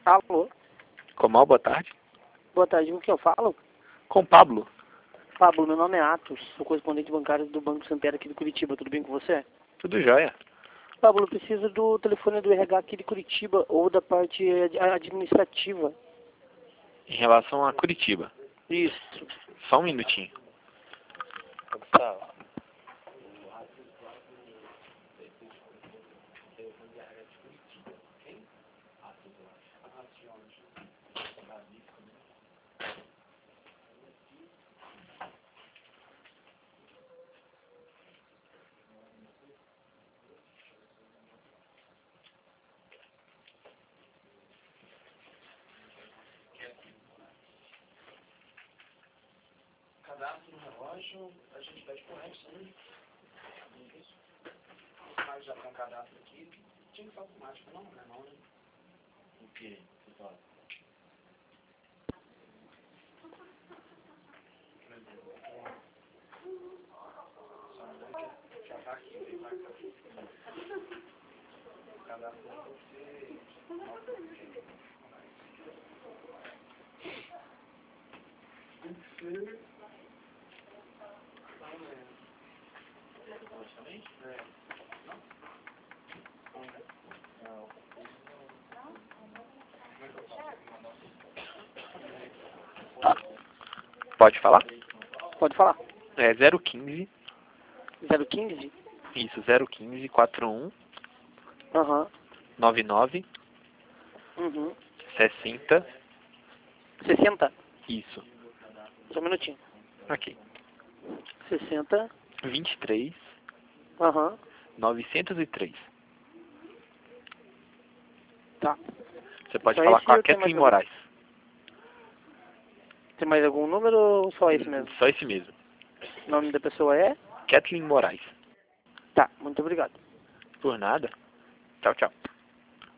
Alô? Comal, boa tarde. Boa tarde, com quem eu falo? Com Pablo. Pablo, meu nome é Atos, sou correspondente bancário do Banco Santander aqui de Curitiba, tudo bem com você? Tudo jóia. Pablo, eu preciso do telefone do RH aqui de Curitiba ou da parte administrativa. Em relação a Curitiba. Isso. Só um minutinho. Cadastro no relógio, a gente pede correto, né? Mas já tem um cadastro aqui. Tinha que ser automático, não, né? Não, né? O que você fala? Só não que já tá aqui, vem pra cá. O cadastro vai ser... Tem que ser... Automaticamente? É. Não? Não. Pode falar? Pode falar. É 015. 015? Isso, 015 41 Aham. 99 Uhum. 60. 60? Isso. Só um minutinho. Aqui. 60? 23 Aham. 903. Tá. Você pode Só falar esse com a ou tem Kathleen mais algum? Moraes. Tem mais algum número ou só esse mesmo? Só esse mesmo. O nome da pessoa é? Kathleen Moraes. Tá, muito obrigado. Por nada. Tchau, tchau.